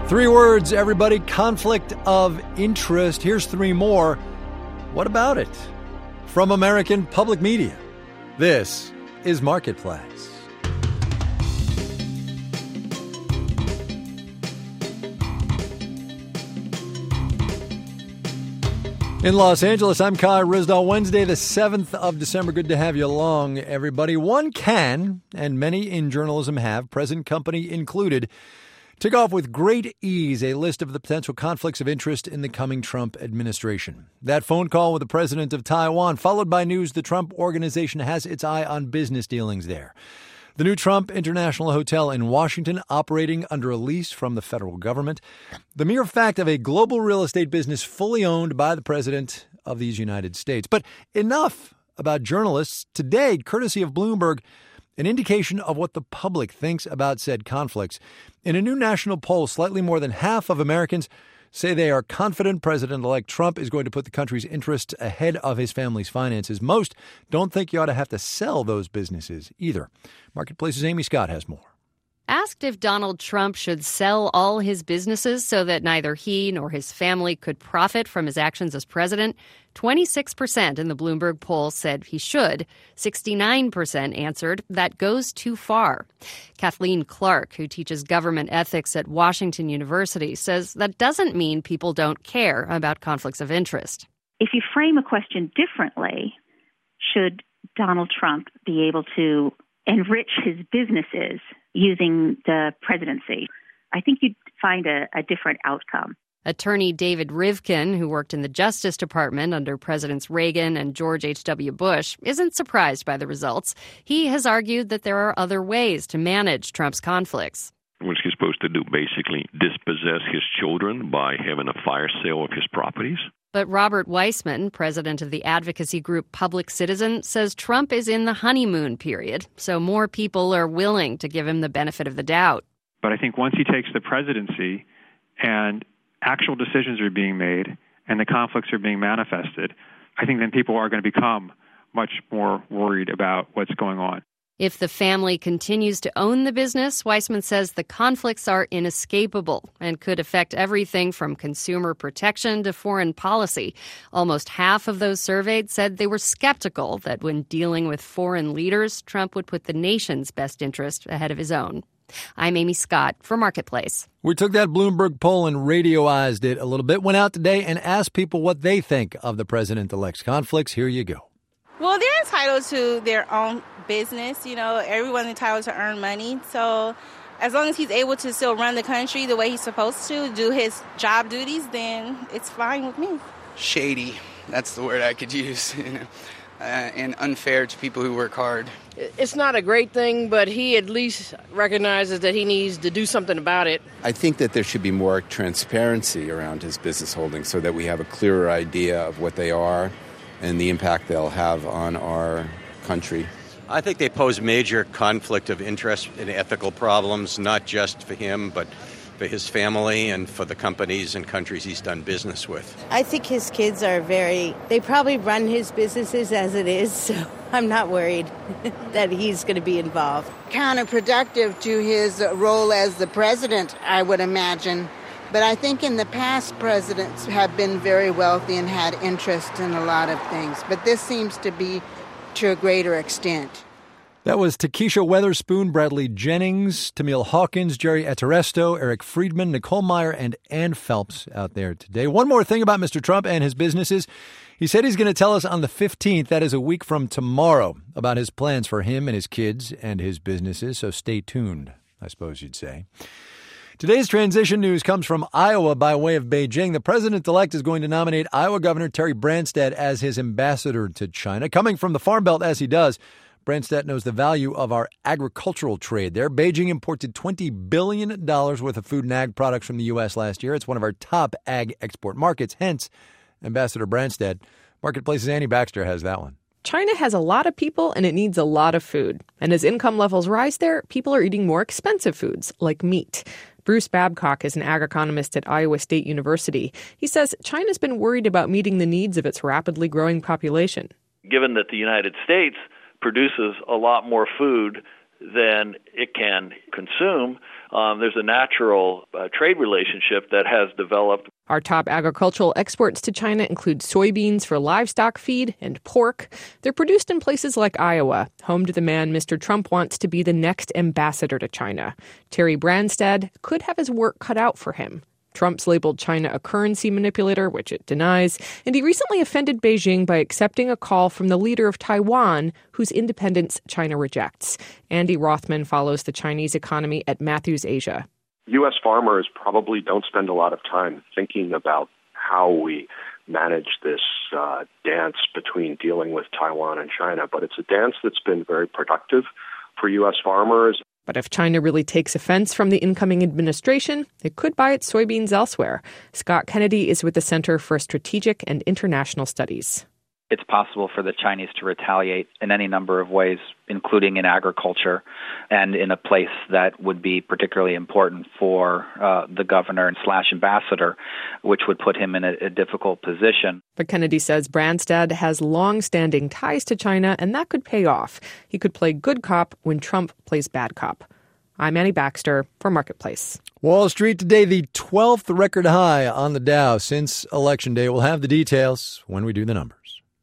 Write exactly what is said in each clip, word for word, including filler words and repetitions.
Three words, everybody. Conflict of interest. Here's three more. What about it? From American Public Media, this is Marketplace. In Los Angeles, I'm Kai Rizdal. Wednesday, the seventh of December. Good to have you along, everybody. One can, and many in journalism have, present company included, tick off with great ease a list of the potential conflicts of interest in the coming Trump administration. That phone call with the president of Taiwan, followed by news the Trump organization has its eye on business dealings there. The new Trump International Hotel in Washington operating under a lease from the federal government. The mere fact of a global real estate business fully owned by the president of these United States. But enough about journalists. Today, courtesy of Bloomberg, an indication of what the public thinks about said conflicts. In a new national poll, slightly more than half of Americans say they are confident President-elect Trump is going to put the country's interests ahead of his family's finances. Most don't think you ought to have to sell those businesses either. Marketplace's Amy Scott has more. Asked if Donald Trump should sell all his businesses so that neither he nor his family could profit from his actions as president, twenty-six percent in the Bloomberg poll said he should. sixty-nine percent answered that goes too far. Kathleen Clark, who teaches government ethics at Washington University, says that doesn't mean people don't care about conflicts of interest. If you frame a question differently, should Donald Trump be able to enrich his businesses using the presidency, I think you'd find a, a different outcome. Attorney David Rivkin, who worked in the Justice Department under Presidents Reagan and George H W. Bush, isn't surprised by the results. He has argued that there are other ways to manage Trump's conflicts. What's he supposed to do? Basically dispossess his children by having a fire sale of his properties? But Robert Weissman, president of the advocacy group Public Citizen, says Trump is in the honeymoon period, so more people are willing to give him the benefit of the doubt. But I think once he takes the presidency and actual decisions are being made and the conflicts are being manifested, I think then people are going to become much more worried about what's going on. If the family continues to own the business, Weissman says the conflicts are inescapable and could affect everything from consumer protection to foreign policy. Almost half of those surveyed said they were skeptical that when dealing with foreign leaders, Trump would put the nation's best interest ahead of his own. I'm Amy Scott for Marketplace. We took that Bloomberg poll and radioized it a little bit, went out today and asked people what they think of the president-elect's conflicts. Here you go. Well, they're entitled to their own business. You know, everyone's entitled to earn money. So as long as he's able to still run the country the way he's supposed to, do his job duties, then it's fine with me. Shady. That's the word I could use. You know, uh, and unfair to people who work hard. It's not a great thing, but he at least recognizes that he needs to do something about it. I think that there should be more transparency around his business holdings so that we have a clearer idea of what they are and the impact they'll have on our country. I think they pose major conflict of interest and ethical problems, not just for him, but for his family and for the companies and countries he's done business with. I think his kids are very, they probably run his businesses as it is, so I'm not worried that he's going to be involved. Counterproductive to his role as the president, I would imagine. But I think in the past, presidents have been very wealthy and had interest in a lot of things. But this seems to be to a greater extent. That was Takesha Weatherspoon, Bradley Jennings, Tamil Hawkins, Jerry Etteresto, Eric Friedman, Nicole Meyer, and Ann Phelps out there today. One more thing about Mister Trump and his businesses. He said he's going to tell us on the fifteenth, that is a week from tomorrow, about his plans for him and his kids and his businesses. So stay tuned, I suppose you'd say. Today's transition news comes from Iowa by way of Beijing. The president-elect is going to nominate Iowa Governor Terry Branstad as his ambassador to China. Coming from the Farm Belt as he does, Branstad knows the value of our agricultural trade there. Beijing imported twenty billion dollars worth of food and ag products from the U S last year. It's one of our top ag export markets. Hence, Ambassador Branstad. Marketplace's Annie Baxter has that one. China has a lot of people and it needs a lot of food. And as income levels rise there, people are eating more expensive foods like meat. Bruce Babcock is an ag economist at Iowa State University. He says China's been worried about meeting the needs of its rapidly growing population. Given that the United States produces a lot more food than it can consume. Um, there's a natural uh, trade relationship that has developed. Our top agricultural exports to China include soybeans for livestock feed and pork. They're produced in places like Iowa, home to the man Mister Trump wants to be the next ambassador to China. Terry Branstad could have his work cut out for him. Trump's labeled China a currency manipulator, which it denies, and he recently offended Beijing by accepting a call from the leader of Taiwan, whose independence China rejects. Andy Rothman follows the Chinese economy at Matthews Asia. U S farmers probably don't spend a lot of time thinking about how we manage this uh, dance between dealing with Taiwan and China, but it's a dance that's been very productive for U S farmers. But if China really takes offense from the incoming administration, it could buy its soybeans elsewhere. Scott Kennedy is with the Center for Strategic and International Studies. It's possible for the Chinese to retaliate in any number of ways, including in agriculture and in a place that would be particularly important for uh, the governor slash ambassador, which would put him in a, a difficult position. But Kennedy says Branstad has long-standing ties to China, and that could pay off. He could play good cop when Trump plays bad cop. I'm Annie Baxter for Marketplace. Wall Street today, the twelfth record high on the Dow since Election Day. We'll have the details when we do the numbers.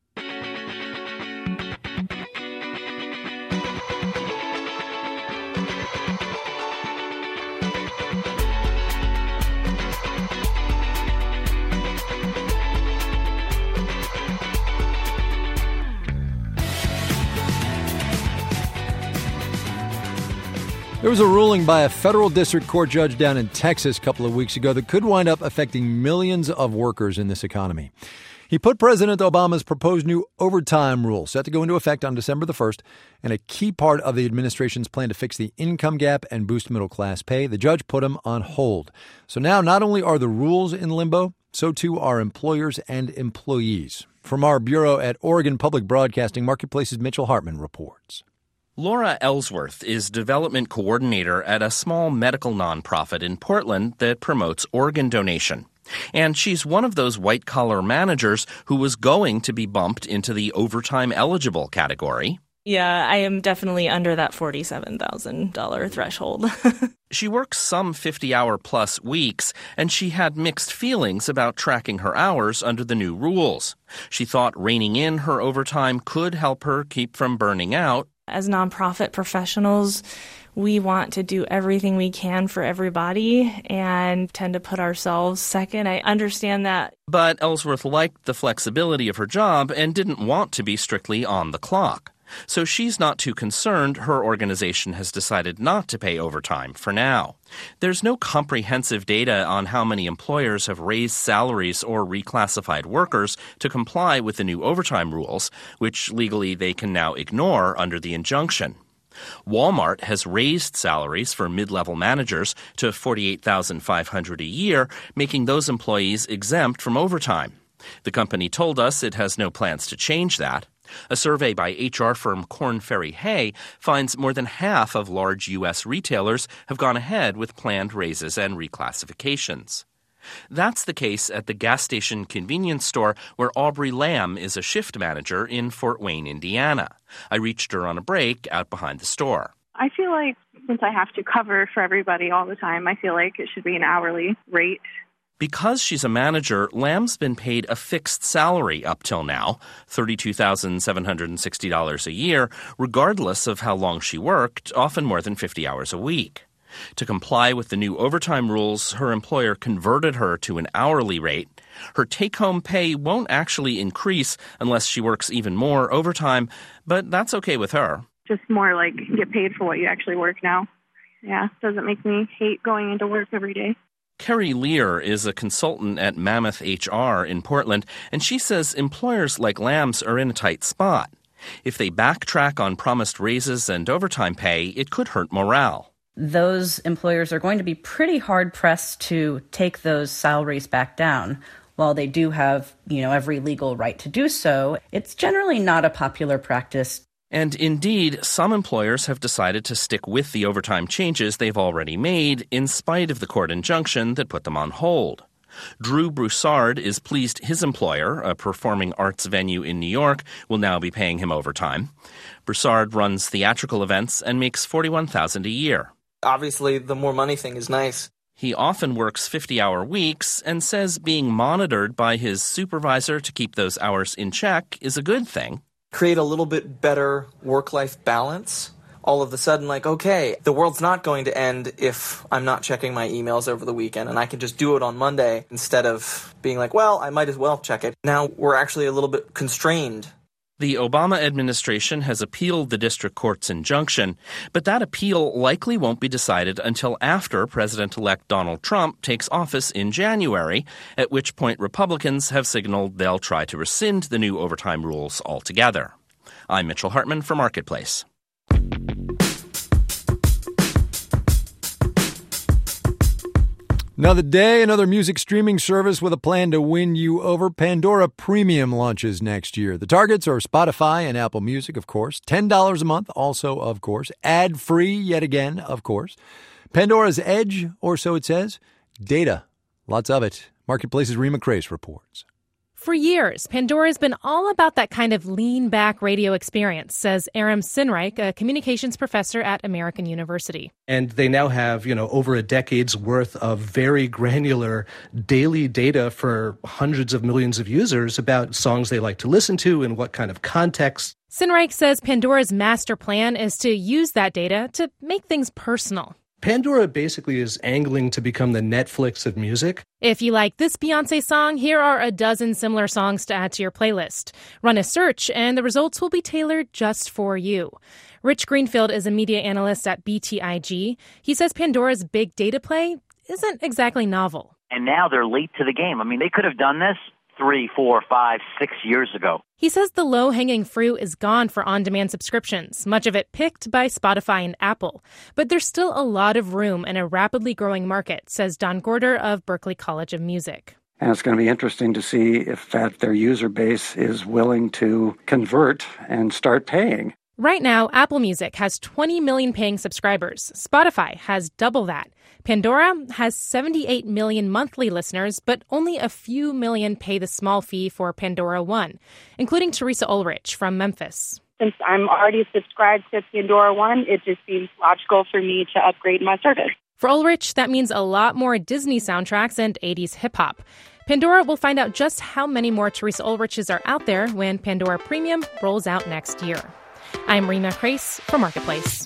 There was a ruling by a federal district court judge down in Texas a couple of weeks ago that could wind up affecting millions of workers in this economy. He put President Obama's proposed new overtime rule, set to go into effect on December the first, and a key part of the administration's plan to fix the income gap and boost middle-class pay. The judge put them on hold. So now not only are the rules in limbo, so too are employers and employees. From our bureau at Oregon Public Broadcasting, Marketplace's Mitchell Hartman reports. Laura Ellsworth is development coordinator at a small medical nonprofit in Portland that promotes organ donation. And she's one of those white-collar managers who was going to be bumped into the overtime-eligible category. Yeah, I am definitely under that forty-seven thousand dollars threshold. She works some fifty-hour-plus weeks, and she had mixed feelings about tracking her hours under the new rules. She thought reining in her overtime could help her keep from burning out. As nonprofit professionals, we want to do everything we can for everybody and tend to put ourselves second. I understand that. But Ellsworth liked the flexibility of her job and didn't want to be strictly on the clock. So she's not too concerned her organization has decided not to pay overtime for now. There's no comprehensive data on how many employers have raised salaries or reclassified workers to comply with the new overtime rules, which legally they can now ignore under the injunction. Walmart has raised salaries for mid-level managers to forty-eight thousand five hundred dollars a year, making those employees exempt from overtime. The company told us it has no plans to change that. A survey by H R firm Korn Ferry Hay finds more than half of large U S retailers have gone ahead with planned raises and reclassifications. That's the case at the gas station convenience store where Aubrey Lamb is a shift manager in Fort Wayne, Indiana. I reached her on a break out behind the store. I feel like since I have to cover for everybody all the time, I feel like it should be an hourly rate. Because she's a manager, Lamb's been paid a fixed salary up till now, thirty-two thousand seven hundred sixty dollars a year, regardless of how long she worked, often more than fifty hours a week. To comply with the new overtime rules, her employer converted her to an hourly rate. Her take-home pay won't actually increase unless she works even more overtime, but that's okay with her. Just more like get paid for what you actually work now. Yeah, doesn't make me hate going into work every day. Carrie Lear is a consultant at Mammoth H R in Portland, and she says employers like Lamb's are in a tight spot. If they backtrack on promised raises and overtime pay, it could hurt morale. Those employers are going to be pretty hard-pressed to take those salaries back down. While they do have, you know, every legal right to do so, it's generally not a popular practice. And indeed, some employers have decided to stick with the overtime changes they've already made in spite of the court injunction that put them on hold. Drew Broussard is pleased his employer, a performing arts venue in New York, will now be paying him overtime. Broussard runs theatrical events and makes forty-one thousand dollars a year. Obviously, the more money thing is nice. He often works fifty-hour weeks and says being monitored by his supervisor to keep those hours in check is a good thing. Create a little bit better work-life balance. All of a sudden, like, okay, the world's not going to end if I'm not checking my emails over the weekend, and I can just do it on Monday instead of being like, well, I might as well check it. Now we're actually a little bit constrained. The Obama administration has appealed the district court's injunction, but that appeal likely won't be decided until after President-elect Donald Trump takes office in January, at which point Republicans have signaled they'll try to rescind the new overtime rules altogether. I'm Mitchell Hartman for Marketplace. Another day, another music streaming service with a plan to win you over. Pandora Premium launches next year. The targets are Spotify and Apple Music, of course. ten dollars a month, also, of course. Ad-free, yet again, of course. Pandora's edge, or so it says, data. Lots of it. Marketplace's Rima Crace reports. For years, Pandora's been all about that kind of lean-back radio experience, says Aram Sinreich, a communications professor at American University. And they now have, you know, over a decade's worth of very granular daily data for hundreds of millions of users about songs they like to listen to and what kind of context. Sinreich says Pandora's master plan is to use that data to make things personal. Pandora basically is angling to become the Netflix of music. If you like this Beyoncé song, here are a dozen similar songs to add to your playlist. Run a search, and the results will be tailored just for you. Rich Greenfield is a media analyst at B T I G. He says Pandora's big data play isn't exactly novel. And now they're late to the game. I mean, they could have done this three, four, five, six years ago. He says the low-hanging fruit is gone for on-demand subscriptions, much of it picked by Spotify and Apple. But there's still a lot of room in a rapidly growing market, says Don Gorder of Berklee College of Music. And it's going to be interesting to see if that their user base is willing to convert and start paying. Right now, Apple Music has twenty million paying subscribers. Spotify has double that. Pandora has seventy-eight million monthly listeners, but only a few million pay the small fee for Pandora One, including Teresa Ulrich from Memphis. Since I'm already subscribed to Pandora One, it just seems logical for me to upgrade my service. For Ulrich, that means a lot more Disney soundtracks and eighties hip-hop. Pandora will find out just how many more Teresa Ulriches are out there when Pandora Premium rolls out next year. I'm Rima Crace for Marketplace.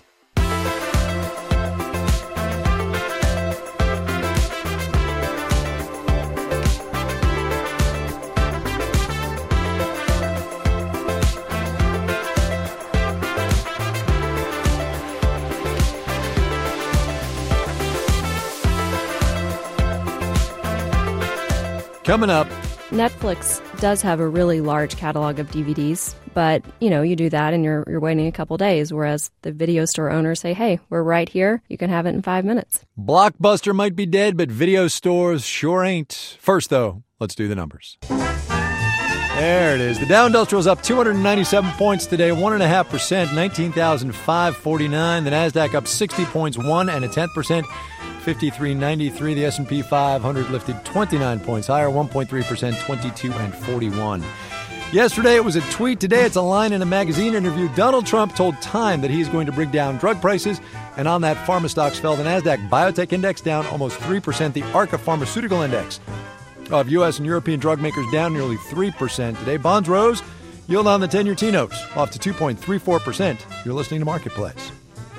Coming up, Netflix does have a really large catalog of D V Ds, but, you know, you do that and you're you're waiting a couple days, whereas the video store owners say, hey, we're right here. You can have it in five minutes. Blockbuster might be dead, but video stores sure ain't. First, though, let's do the numbers. There it is. The Dow Industrial is up two hundred ninety-seven points today, one point five percent, nineteen thousand five hundred forty-nine. The NASDAQ up sixty points, one and a tenth percent. fifty-three ninety-three. The S and P five hundred lifted twenty-nine points higher, one point three percent, twenty-two and forty-one. Yesterday it was a tweet. Today it's a line in a magazine interview. Donald Trump told Time that he's going to bring down drug prices. And on that, pharma stocks fell. The NASDAQ Biotech Index down almost three percent. The ARCA Pharmaceutical Index of U S and European drug makers down nearly three percent today. Bonds rose. Yield on the ten-year T-notes off to two point three four percent. You're listening to Marketplace.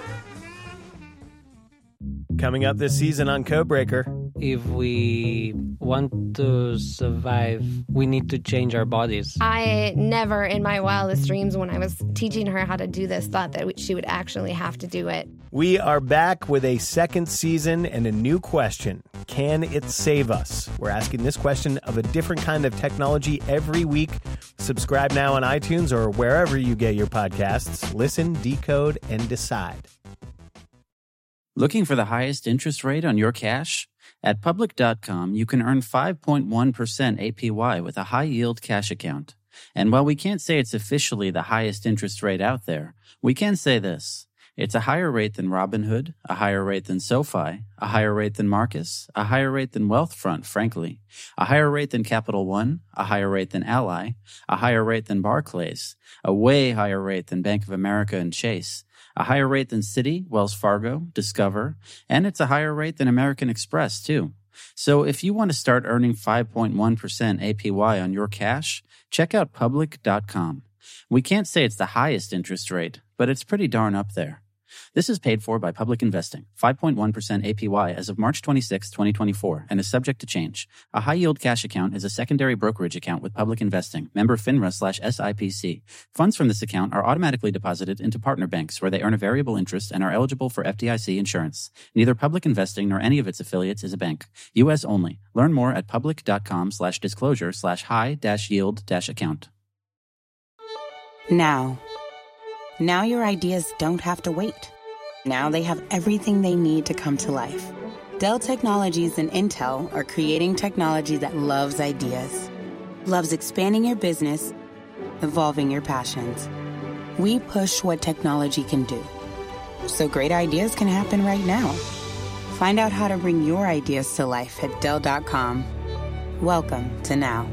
Coming up this season on Codebreaker. If we want to survive, we need to change our bodies. I never in my wildest dreams when I was teaching her how to do this thought that she would actually have to do it. We are back with a second season and a new question. Can it save us? We're asking this question of a different kind of technology every week. Subscribe now on iTunes or wherever you get your podcasts. Listen, decode, and decide. Looking for the highest interest rate on your cash? At Public dot com, you can earn five point one percent A P Y with a high-yield cash account. And while we can't say it's officially the highest interest rate out there, we can say this. It's a higher rate than Robinhood, a higher rate than SoFi, a higher rate than Marcus, a higher rate than Wealthfront, frankly, a higher rate than Capital One, a higher rate than Ally, a higher rate than Barclays, a way higher rate than Bank of America and Chase, a higher rate than Citi, Wells Fargo, Discover, and it's a higher rate than American Express, too. So if you want to start earning five point one percent A P Y on your cash, check out public dot com. We can't say it's the highest interest rate, but it's pretty darn up there. This is paid for by Public Investing, five point one percent A P Y as of March twenty-sixth, twenty twenty-four, and is subject to change. A high-yield cash account is a secondary brokerage account with Public Investing, member FINRA slash S I P C. Funds from this account are automatically deposited into partner banks where they earn a variable interest and are eligible for F D I C insurance. Neither Public Investing nor any of its affiliates is a bank. U S only. Learn more at public dot com slash disclosure slash high dash yield dash account. Now. Now your ideas don't have to wait. Now they have everything they need to come to life. Dell Technologies and Intel are creating technology that loves ideas, loves expanding your business, evolving your passions. We push what technology can do, so great ideas can happen right now. Find out how to bring your ideas to life at Dell dot com. Welcome to Now.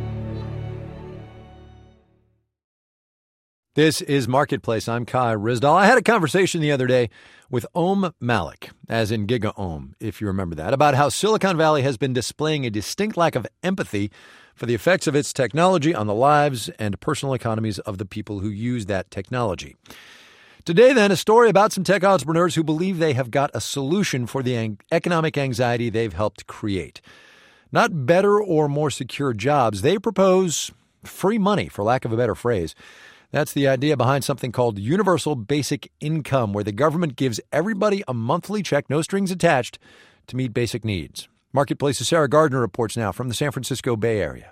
This is Marketplace. I'm Kai Ryssdal. I had a conversation the other day with Om Malik, as in Giga Om, if you remember that, about how Silicon Valley has been displaying a distinct lack of empathy for the effects of its technology on the lives and personal economies of the people who use that technology. Today, then, a story about some tech entrepreneurs who believe they have got a solution for the ang- economic anxiety they've helped create. Not better or more secure jobs. They propose free money, for lack of a better phrase. That's the idea behind something called Universal Basic Income, where the government gives everybody a monthly check, no strings attached, to meet basic needs. Marketplace's Sarah Gardner reports now from the San Francisco Bay Area.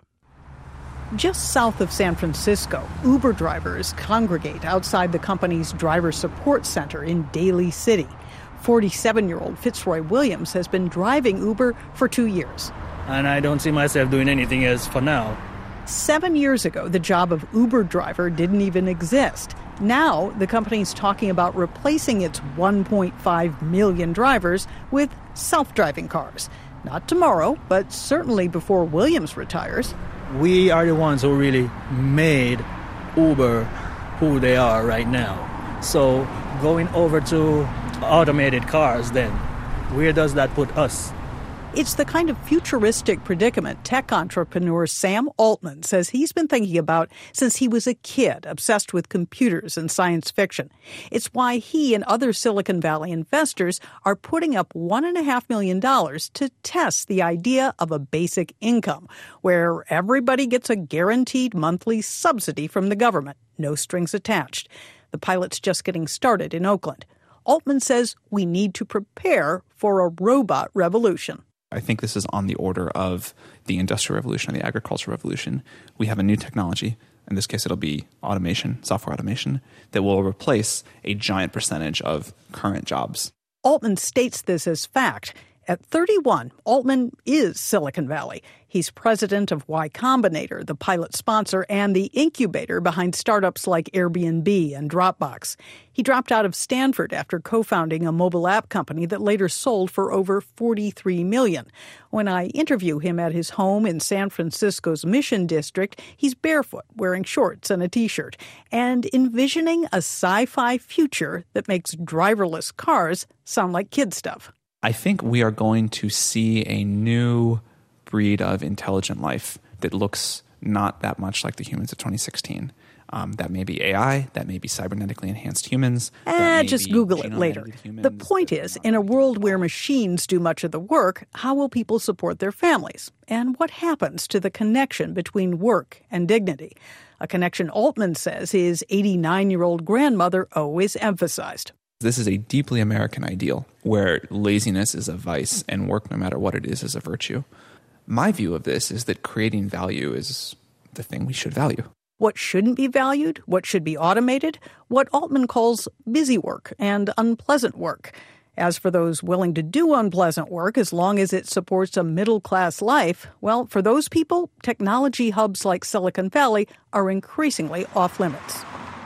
Just south of San Francisco, Uber drivers congregate outside the company's driver support center in Daly City. forty-seven-year-old Fitzroy Williams has been driving Uber for two years. And I don't see myself doing anything else for now. Seven years ago, the job of Uber driver didn't even exist. Now, the company's talking about replacing its one point five million drivers with self-driving cars. Not tomorrow, but certainly before Williams retires. We are the ones who really made Uber who they are right now. So going over to automated cars, then, where does that put us? It's the kind of futuristic predicament tech entrepreneur Sam Altman says he's been thinking about since he was a kid, obsessed with computers and science fiction. It's why he and other Silicon Valley investors are putting up one point five million dollars to test the idea of a basic income, where everybody gets a guaranteed monthly subsidy from the government, no strings attached. The pilot's just getting started in Oakland. Altman says we need to prepare for a robot revolution. I think this is on the order of the Industrial Revolution or the Agricultural Revolution. We have a new technology. In this case, it'll be automation, software automation, that will replace a giant percentage of current jobs. Altman states this as fact. At thirty-one, Altman is Silicon Valley. He's president of Y Combinator, the pilot sponsor and the incubator behind startups like Airbnb and Dropbox. He dropped out of Stanford after co-founding a mobile app company that later sold for over forty-three million dollars. When I interview him at his home in San Francisco's Mission District, he's barefoot, wearing shorts and a T-shirt, and envisioning a sci-fi future that makes driverless cars sound like kid stuff. I think we are going to see a new breed of intelligent life that looks not that much like the humans of twenty sixteen. Um, that may be A I, that may be cybernetically enhanced humans. Eh, just Google it later. The point is, in a world where machines do much of the work, how will people support their families? And what happens to the connection between work and dignity? A connection Altman says his eighty-nine-year-old grandmother always emphasized. This is a deeply American ideal where laziness is a vice and work, no matter what it is, is a virtue. My view of this is that creating value is the thing we should value. What shouldn't be valued, what should be automated, what Altman calls busy work and unpleasant work. As for those willing to do unpleasant work, as long as it supports a middle-class life, well, for those people, technology hubs like Silicon Valley are increasingly off-limits.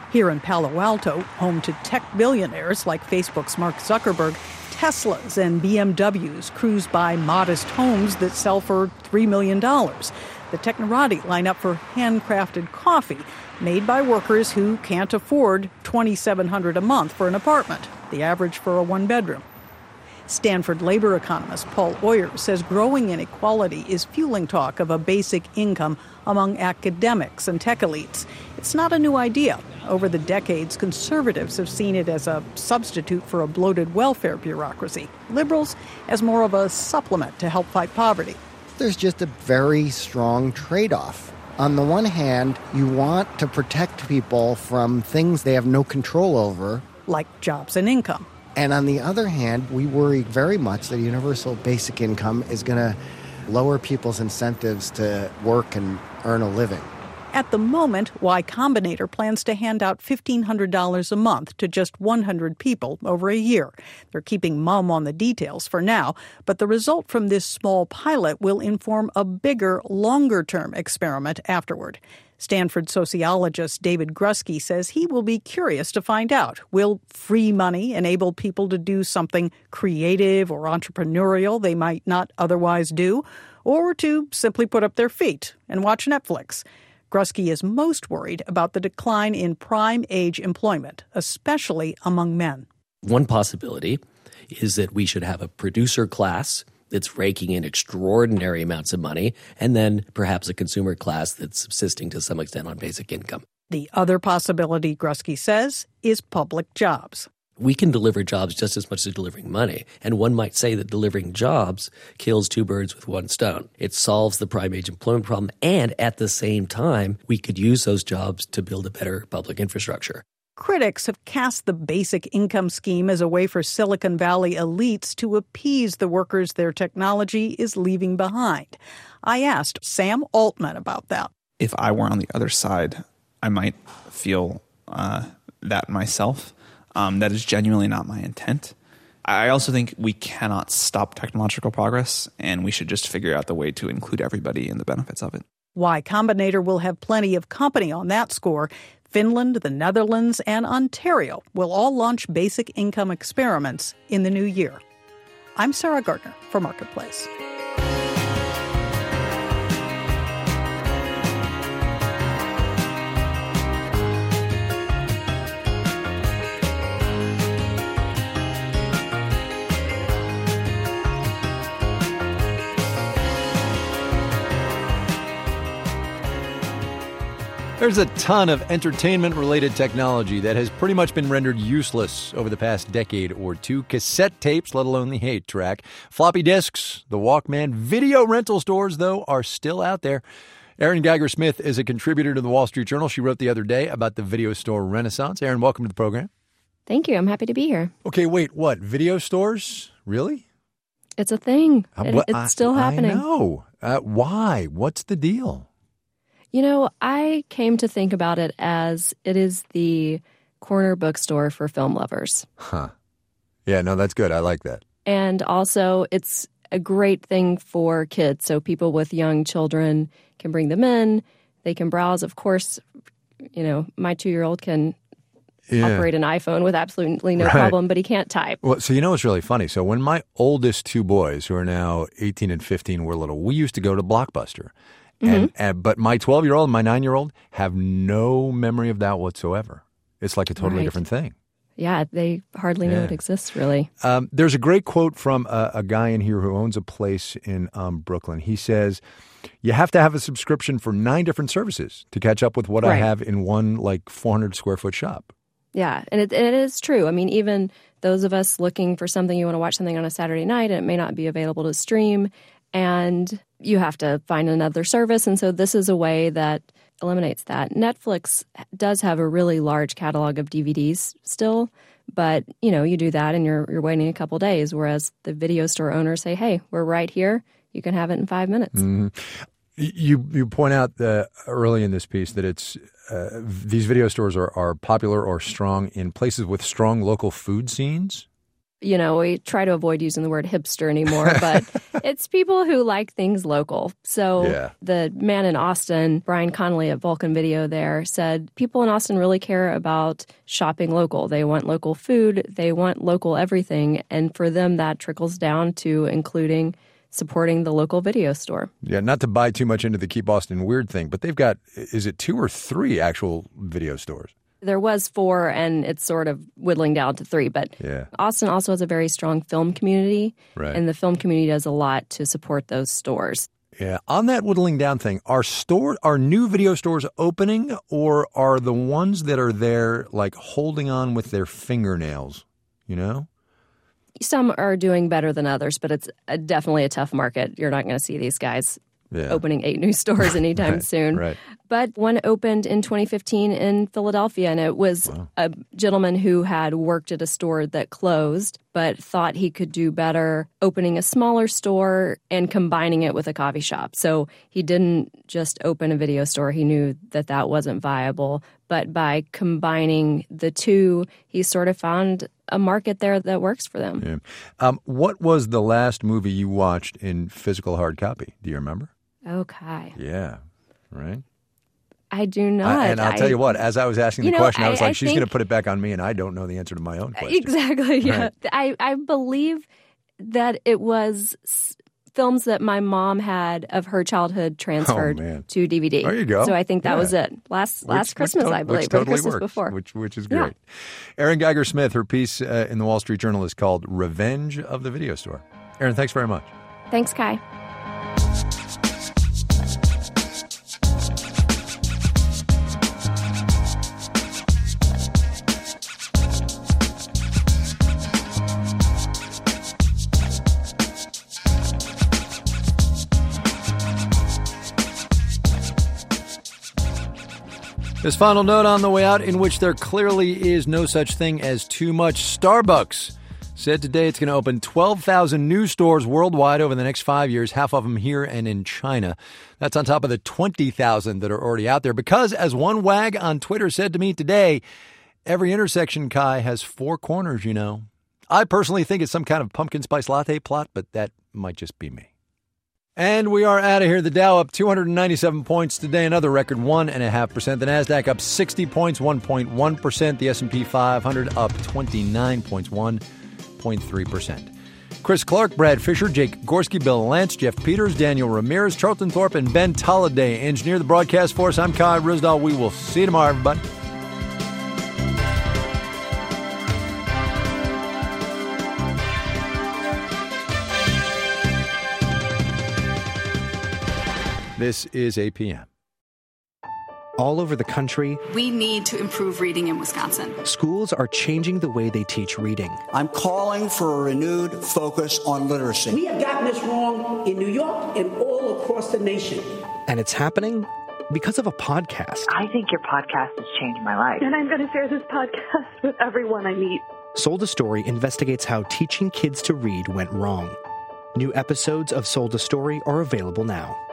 Here in Palo Alto, home to tech billionaires like Facebook's Mark Zuckerberg, Teslas and B M Ws cruise by modest homes that sell for three million dollars. The Technorati line up for handcrafted coffee made by workers who can't afford twenty-seven hundred dollars a month for an apartment, the average for a one-bedroom. Stanford labor economist Paul Oyer says growing inequality is fueling talk of a basic income among academics and tech elites. It's not a new idea. Over the decades, conservatives have seen it as a substitute for a bloated welfare bureaucracy. Liberals as more of a supplement to help fight poverty. There's just a very strong trade-off. On the one hand, you want to protect people from things they have no control over, like jobs and income. And on the other hand, we worry very much that universal basic income is going to lower people's incentives to work and earn a living. At the moment, Y Combinator plans to hand out fifteen hundred dollars a month to just one hundred people over a year. They're keeping mum on the details for now, but the result from this small pilot will inform a bigger, longer-term experiment afterward. Stanford sociologist David Grusky says he will be curious to find out. Will free money enable people to do something creative or entrepreneurial they might not otherwise do, or to simply put up their feet and watch Netflix? Grusky is most worried about the decline in prime-age employment, especially among men. One possibility is that we should have a producer class that's raking in extraordinary amounts of money, and then perhaps a consumer class that's subsisting to some extent on basic income. The other possibility, Grusky says, is public jobs. We can deliver jobs just as much as delivering money, and one might say that delivering jobs kills two birds with one stone. It solves the prime age employment problem, and at the same time, we could use those jobs to build a better public infrastructure. Critics have cast the basic income scheme as a way for Silicon Valley elites to appease the workers their technology is leaving behind. I asked Sam Altman about that. If I were on the other side, I might feel uh, that myself. Um, that is genuinely not my intent. I also think we cannot stop technological progress, and we should just figure out the way to include everybody in the benefits of it. Y Combinator will have plenty of company on that score. Finland, the Netherlands, and Ontario will all launch basic income experiments in the new year. I'm Sarah Gardner for Marketplace. There's a ton of entertainment-related technology that has pretty much been rendered useless over the past decade or two. Cassette tapes, let alone the eight track. Floppy disks, the Walkman. Video rental stores, though, are still out there. Erin Geiger-Smith is a contributor to the Wall Street Journal. She wrote the other day about the video store renaissance. Erin, welcome to the program. Thank you. I'm happy to be here. Okay, wait, what? Video stores? Really? It's a thing. Uh, it, what, it's I, still happening. I know. Uh, why? What's the deal? You know, I came to think about it as it is the corner bookstore for film lovers. Huh. Yeah, no, that's good. I like that. And also, it's a great thing for kids. So people with young children can bring them in. They can browse. Of course, you know, my two-year-old can yeah. operate an iPhone with absolutely no right. problem, but he can't type. Well, so you know what's really funny? So when my oldest two boys, who are now eighteen and fifteen, were little, we used to go to Blockbuster. And, mm-hmm. and but my twelve-year-old and my nine-year-old have no memory of that whatsoever. It's like a totally right. different thing. Yeah, they hardly yeah. know it exists, really. Um, there's a great quote from a, a guy in here who owns a place in um, Brooklyn. He says, you have to have a subscription for nine different services to catch up with what right. I have in one, like, four hundred square foot shop. Yeah, and it, it is true. I mean, even those of us looking for something, you want to watch something on a Saturday night, and it may not be available to stream, and you have to find another service. And so this is a way that eliminates that. Netflix does have a really large catalog of D V Ds still, but, you know, you do that and you're you're waiting a couple days, whereas the video store owners say, hey, we're right here. You can have it in five minutes. Mm-hmm. You you point out uh, early in this piece that it's uh, these video stores are, are popular or strong in places with strong local food scenes. You know, we try to avoid using the word hipster anymore, but it's people who like things local. So Yeah. the man in Austin, Brian Connolly at Vulcan Video there, said people in Austin really care about shopping local. They want local food. They want local everything. And for them, that trickles down to including supporting the local video store. Yeah, not to buy too much into the Keep Austin Weird thing, but they've got, is it two or three actual video stores? There was four, and it's sort of whittling down to three. But Yeah. Austin also has a very strong film community, Right. and the film community does a lot to support those stores. Yeah. On that whittling down thing, are store are new video stores opening, or are the ones that are there like holding on with their fingernails? You know? Some are doing better than others, but it's a, definitely a tough market. You're not going to see these guys Yeah. opening eight new stores anytime Right, soon. right. But one opened in twenty fifteen in Philadelphia, and it was a gentleman who had worked at a store that closed, but thought he could do better opening a smaller store and combining it with a coffee shop. So he didn't just open a video store. He knew that that wasn't viable. But by combining the two, he sort of found a market there that works for them. Yeah. Um, what was the last movie you watched in physical hard copy? Do you remember? Okay. Yeah. Right? I do not. I, and I'll tell I- you what, as I was asking You the know, question, I was I- like, I she's going to think- put it back on me, and I don't know the answer to my own question. Exactly, yeah. Right. I, I believe that it was s- films that my mom had of her childhood transferred Oh, man. to D V D. There you go. So I think that Yeah. was it. Last Which- last which Christmas, to- I believe, which or the totally Christmas works, before. Which, which is Yeah. great. Erin Geiger-Smith, her piece uh, in the Wall Street Journal is called Revenge of the Video Store. Erin, thanks very much. Thanks, Kai. This final note on the way out, in which there clearly is no such thing as too much. Starbucks said today it's going to open twelve thousand new stores worldwide over the next five years, half of them here and in China. That's on top of the twenty thousand that are already out there. Because, as one wag on Twitter said to me today, every intersection, Kai, has four corners, you know. I personally think it's some kind of pumpkin spice latte plot, but that might just be me. And we are out of here. The Dow up two hundred ninety-seven points today, another record one point five percent. The NASDAQ up sixty points, one point one percent. The S and P five hundred up twenty-nine points, one point three percent. Chris Clark, Brad Fisher, Jake Gorski, Bill Lance, Jeff Peters, Daniel Ramirez, Charlton Thorpe, and Ben Tolliday engineer the broadcast for us. I'm Kai Risdahl. We will see you tomorrow, everybody. This is A P M. All over the country, We need to improve reading in Wisconsin. schools are changing the way they teach reading. I'm calling for a renewed focus on literacy. We have gotten this wrong in New York and all across the nation. And it's happening because of a podcast. I think your podcast has changed my life. And I'm going to share this podcast with everyone I meet. Sold a Story investigates how teaching kids to read went wrong. New episodes of Sold a Story are available now.